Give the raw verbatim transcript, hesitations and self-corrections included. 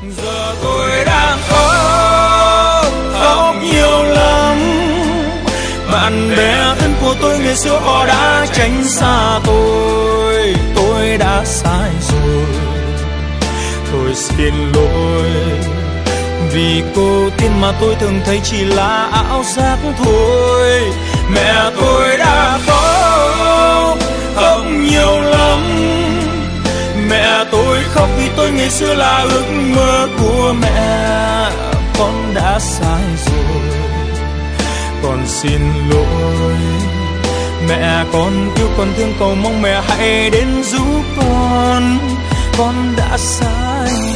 Giờ tôi đang khóc, khóc nhiều lắm. Bạn bè thân của tôi ngày xưa họ đã tránh xa tôi. Tôi đã sai rồi, tôi xin lỗi. Vì cô tiên mà tôi thường thấy chỉ là ảo giác thôi. Mẹ tôi đã khóc, khóc nhiều lắm. Mẹ tôi khóc vì tôi ngày xưa là ước mơ của mẹ. Con đã sai rồi, con xin lỗi. Mẹ con yêu con thương cầu mong mẹ hãy đến giúp con. Con đã sai